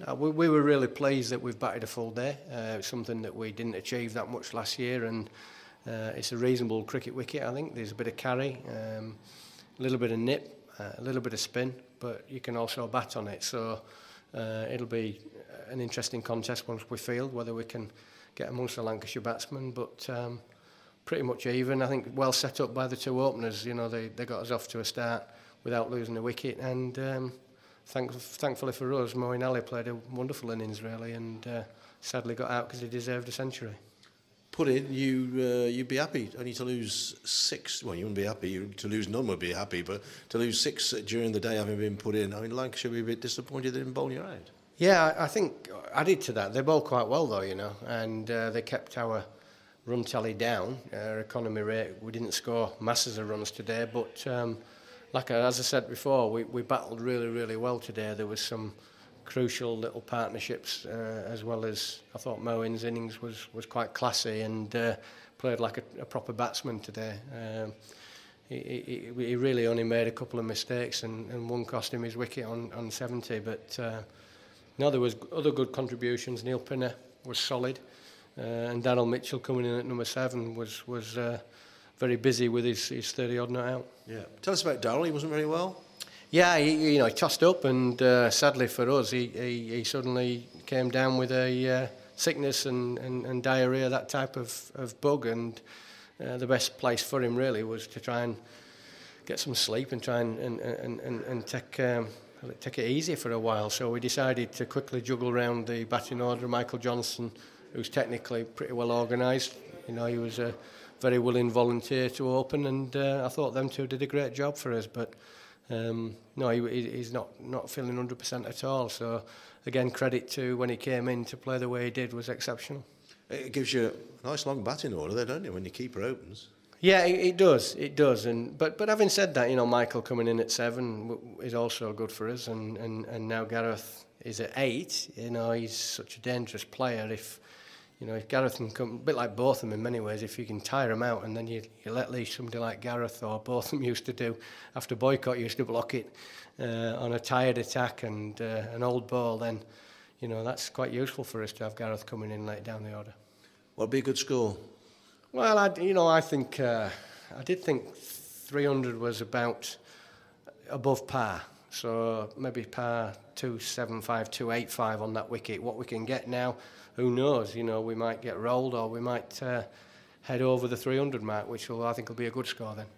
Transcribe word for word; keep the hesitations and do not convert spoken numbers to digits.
uh, we, we were really pleased that we've batted a full day. Uh, something that we didn't achieve that much last year, and uh, it's a reasonable cricket wicket. I think there's a bit of carry, um, a little bit of nip, uh, a little bit of spin, but you can also bat on it. So uh, it'll be an interesting contest once we field whether we can get amongst the Lancashire batsmen. But um, pretty much even. I think well set up by the two openers. You know, they they got us off to a start without losing a wicket, and um, thank, thankfully for us, Moeen Ali played a wonderful innings really, and uh, sadly got out because he deserved a century. Put in, you uh, you'd be happy only to lose six. Well, you wouldn't be happy. You, to lose none would be happy, but to lose six during the day having been put in, I mean, Lancashire would be a bit disappointed they didn't bowl you out. Yeah, I, I think added to that, they bowled quite well though, you know, and uh, they kept our run tally down, our economy rate. We didn't score masses of runs today, but um, like I, as I said before, we, we battled really, really well today. There was some crucial little partnerships, uh, as well as I thought Moeen's innings was, was quite classy and uh, played like a, a proper batsman today. Um, he, he, he really only made a couple of mistakes, and, and one cost him his wicket on, on seventy, but uh, no, there was other good contributions. Neil Pinner was solid. Uh, and Darryl Mitchell coming in at number seven was was uh, very busy with his, his thirty odd not out. Yeah. Tell us about Darryl. He wasn't very well. Yeah, he, you know, he tossed up, and uh, sadly for us, he, he, he suddenly came down with a uh, sickness and, and, and diarrhoea, that type of, of bug, and uh, the best place for him really was to try and get some sleep and try and and and, and, and take. Um, take it easy for a while. So we decided to quickly juggle around the batting order. Michael Johnson, who's technically pretty well organised, you know, he was a very willing volunteer to open, and uh, I thought them two did a great job for us. But um, no, he, he's not not feeling one hundred percent at all. So again, credit to when he came in to play the way he did was exceptional. It gives you a nice long batting order there, don't it, when your keeper opens? Yeah, it, it does. It does. And but but having said that, you know, Michael coming in at seven is also good for us, and, and, and now Gareth is at eight. You know, he's such a dangerous player. If you know, if Gareth can come, a bit like Botham in many ways, if you can tire him out and then you, you let loose somebody like Gareth or Botham used to do after Boycott used to block it uh, on a tired attack and uh, an old ball, then you know that's quite useful for us to have Gareth coming in late down the order. What'd be a good score? Well, I, you know, I think uh, I did think three hundred was about above par. So maybe par two seventy-five, two eighty-five on that wicket. What we can get now, who knows? You know, we might get rolled, or we might uh, head over the three hundred mark, which will, I think will be a good score then.